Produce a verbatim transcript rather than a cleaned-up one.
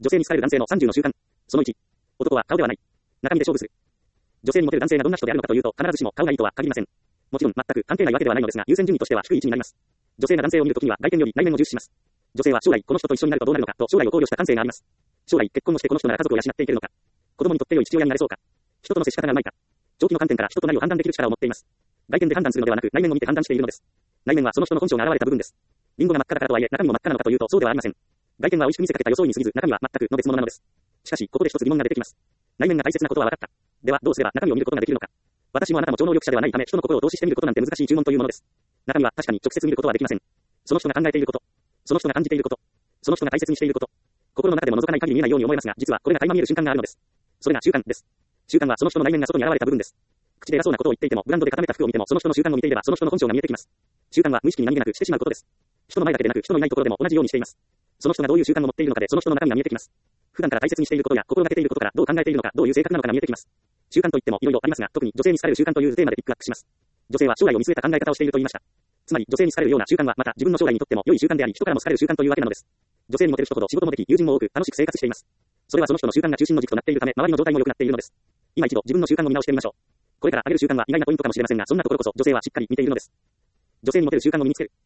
女性に好かれる男性のさんじゅうの習慣。そのいち。男は顔ではない。中身で勝負する。女性にモテる男性がどんな人であるのかというと、必ずしも顔がいいとは限りません。もちろん全く関係ないわけではないのですが、優先順位としては低い位置になります。女性が男性を見るときには外見より内面を重視します。女性は将来この人と一緒になるとどうなるのかと将来を考慮した感性があります。将来結婚をしてこの人なら家族を養っていけるのか。子供にとって良い父親になれそうか。人との接し方がうまいか。長期の観点から人となりを判断できる力を持っています。外見で判断するのではなく内面を見て判断しているのです。内面はその人の本性が現れた部分です。リンゴが真っ赤だからとはいえ中身も真っ赤なのかというとそうではありません。外見は美味しく見せかけた装いに過ぎず中身は全くの別物なのです。しかしここで一つ疑問が出てきます。内面が大切なことは分かった。ではどうすれば中身を見ることができるのか。私もあなたも超能力者ではないため人の心を透視してみることなんて難しい注文というものです。中身は確かに直接見ることはできません。その人が考えていること、その人が感じていること、その人が大切にしていること、心の中でも覗かない限り見えないように思えますが、実はこれが垣間見える瞬間があるのです。それが習慣です。習慣はその人の内面が外に現れた部分です。口で偉そうなことを言っていても、ブランドで固めた服を見ても、その人の習慣を見ていれば、その人の本性が見えてきます。習慣は無意識に何気なくしてしまうことです。人の前だけでなく、人のいないところでも同じようにしています。その人がどういう習慣を持っているのかで、その人の中身が見えてきます。普段から大切にしていることや心がけていることからどう考えているのか、どういう性格なのかが見えてきます。習慣といってもいろいろありますが、特に女性に好かれる習慣というテーマでピックアップします。女性は将来を見据えた考え方をしていると言いました。つまり女性に好かれるような習慣はまた自分の将来にとっても良い習慣であり、人からも好かれる習慣というわけなのです。女性にモテる人ほど仕事もでき、友人も多く楽しく生活しています。それはその人の習慣が中心の軸となっているため、周りの状態も良くなっているのです。今一度自分の習慣を見直してみましょう。これから挙げる習慣は意外なポイントかもしれませんが、そんなところこそ女性はしっかり見ているのです。女性にモテる習慣を身につける。